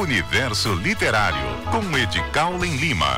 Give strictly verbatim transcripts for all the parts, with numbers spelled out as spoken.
Universo Literário, com Edicaulen Lima.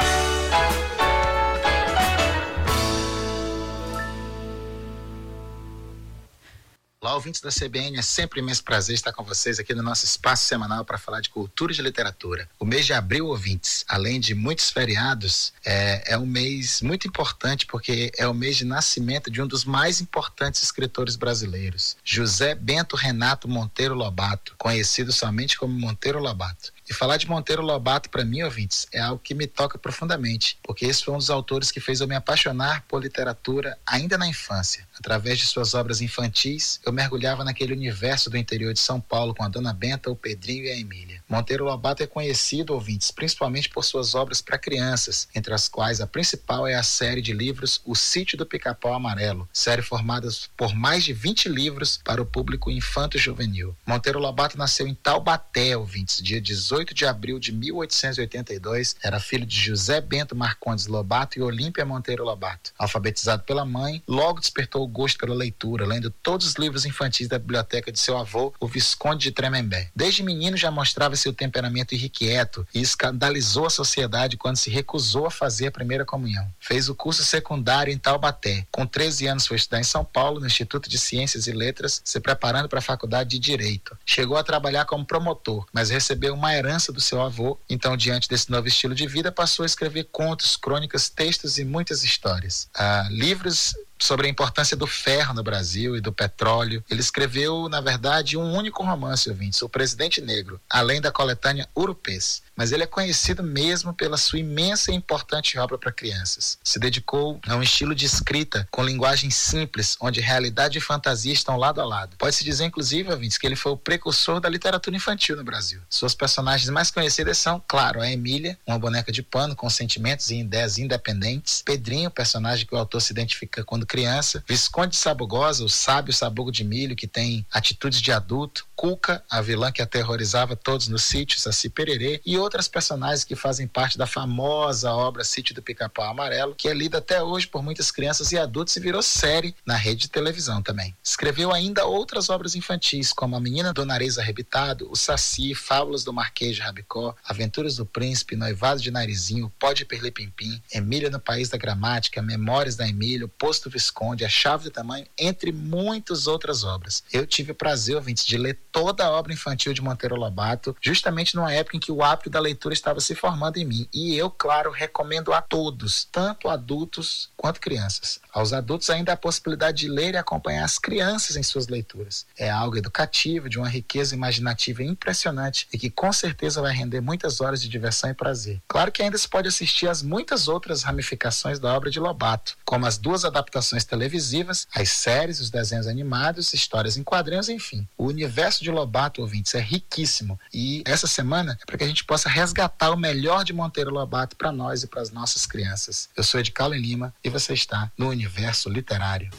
Olá, ouvintes da C B N, é sempre um imenso prazer estar com vocês aqui no nosso espaço semanal para falar de cultura e de literatura. O mês de abril, ouvintes, além de muitos feriados, é, é um mês muito importante porque é o mês de nascimento de um dos mais importantes escritores brasileiros, José Bento Renato Monteiro Lobato, conhecido somente como Monteiro Lobato. E falar de Monteiro Lobato, para mim, ouvintes, é algo que me toca profundamente, porque esse foi um dos autores que fez eu me apaixonar por literatura ainda na infância. Através de suas obras infantis, eu mergulhava naquele universo do interior de São Paulo com a Dona Benta, o Pedrinho e a Emília. Monteiro Lobato é conhecido, ouvintes, principalmente por suas obras para crianças, entre as quais a principal é a série de livros O Sítio do Pica-Pau Amarelo, série formada por mais de vinte livros para o público infanto-juvenil. Monteiro Lobato nasceu em Taubaté, ouvintes, dia dezoito de abril de mil oitocentos e oitenta e dois, era filho de José Bento Marcondes Lobato e Olímpia Monteiro Lobato. Alfabetizado pela mãe, logo despertou o gosto pela leitura, lendo todos os livros infantis da biblioteca de seu avô, o Visconde de Tremembé. Desde menino já mostrava seu temperamento irrequieto e escandalizou a sociedade quando se recusou a fazer a primeira comunhão. Fez o curso secundário em Taubaté. Com treze anos foi estudar em São Paulo, no Instituto de Ciências e Letras, se preparando para a Faculdade de Direito. Chegou a trabalhar como promotor, mas recebeu uma herança do seu avô, então diante desse novo estilo de vida passou a escrever contos, crônicas, textos e muitas histórias. Ah, livros sobre a importância do ferro no Brasil e do petróleo. Ele escreveu, na verdade, um único romance, ouvintes, O Presidente Negro, além da coletânea Urupês. Mas ele é conhecido mesmo pela sua imensa e importante obra para crianças. Se dedicou a um estilo de escrita com linguagem simples, onde realidade e fantasia estão lado a lado. Pode-se dizer, inclusive, ouvintes, que ele foi o precursor da literatura infantil no Brasil. Suas personagens mais conhecidas são, claro, a Emília, uma boneca de pano com sentimentos e ideias independentes, Pedrinho, personagem que o autor se identifica quando criança, Visconde Sabugosa, o sábio sabugo de milho que tem atitudes de adulto, Cuca, a vilã que aterrorizava todos no sítio, Saci Pererê, e outras personagens que fazem parte da famosa obra Sítio do Pica-Pau Amarelo, que é lida até hoje por muitas crianças e adultos e virou série na rede de televisão também. Escreveu ainda outras obras infantis, como A Menina do Nariz Arrebitado, O Saci, Fábulas do Marquês de Rabicó, Aventuras do Príncipe, Noivado de Narizinho, Pó de Perlim-Pim-Pim, Emília no País da Gramática, Memórias da Emília, O Posto Visconde, A Chave do Tamanho, entre muitas outras obras. Eu tive o prazer, ouvintes, de ler toda a obra infantil de Monteiro Lobato, justamente numa época em que o hábito da leitura estava se formando em mim. E eu, claro, recomendo a todos, tanto adultos quanto crianças. Aos adultos ainda há a possibilidade de ler e acompanhar as crianças em suas leituras. É algo educativo, de uma riqueza imaginativa impressionante e que com certeza vai render muitas horas de diversão e prazer. Claro que ainda se pode assistir às muitas outras ramificações da obra de Lobato, como as duas adaptações televisivas, as séries, os desenhos animados, histórias em quadrinhos, enfim. O universo de Lobato, ouvintes, é riquíssimo e essa semana é para que a gente possa resgatar o melhor de Monteiro Lobato para nós e para as nossas crianças. Eu sou Edicaulen Lima e você está no Universo Literário.